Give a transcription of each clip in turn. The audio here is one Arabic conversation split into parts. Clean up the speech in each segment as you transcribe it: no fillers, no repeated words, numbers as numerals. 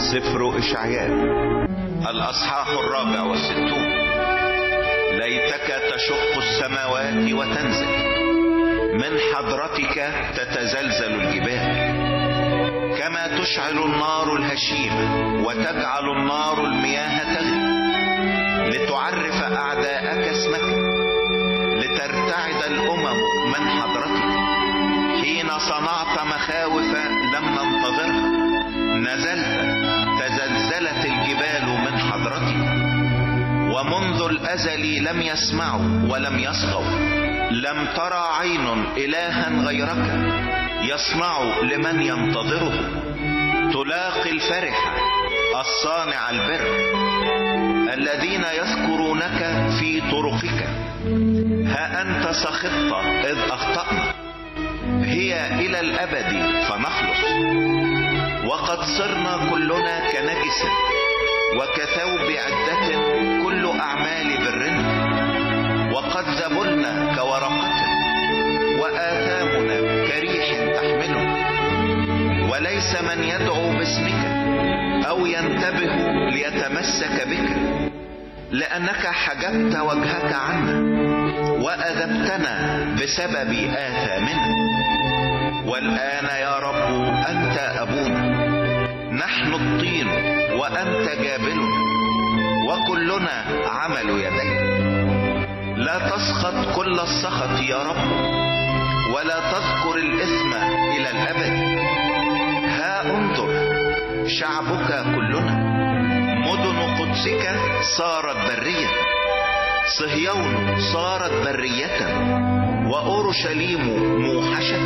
سفر إشعياء الأصحاح 64. ليتك تشق السماوات وتنزل، من حضرتك تتزلزل الجبال. كما تشعل النار الهشيمة وتجعل النار المياه تغلي، لتعرف أعداءك اسمك، لترتعد الأمم من حضرتك. حين صنعت مخاوف لم ننتظرها، نزلت تزلزلت الجبال من حضرتك. ومنذ الأزل لم يسمعوا ولم يصغوا، لم ترى عين إلها غيرك يصنع لمن ينتظره. تلاقي الفرح الصانع البر، الذين يذكرونك في طرقك. ها أنت سخطت إذ أخطأنا، هي إلى الأبد فنخلص. وقد صرنا كلنا كنجس، وكثوب عدة كل أعمال برنا. وقد ذبلنا كورقة، وآثامنا كريح تحملنا. وليس من يدعو باسمك أو ينتبه ليتمسك بك، لأنك حجبت وجهك عنا وأذبتنا بسبب آثامنا. والآن يا رب أنت أبونا، نحن الطين وأنت جابلنا، وكلنا عمل يديك. لا تسخط كل السخط يا رب، ولا تذكر الإثم إلى الأبد. ها انظر شعبك كلنا، مدن قدسك صارت برية. صهيون صارت برية، وأورشليم موحشة.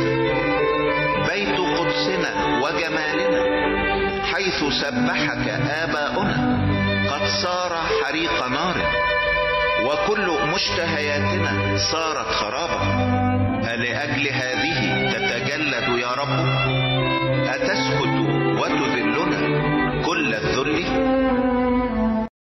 بيت قدسنا وجمالنا، حيث سبحك آباؤنا، قد صار حريق نار. وكل مشتهياتنا صارت خرابا. ألأجل هذه تتجلد يا رب؟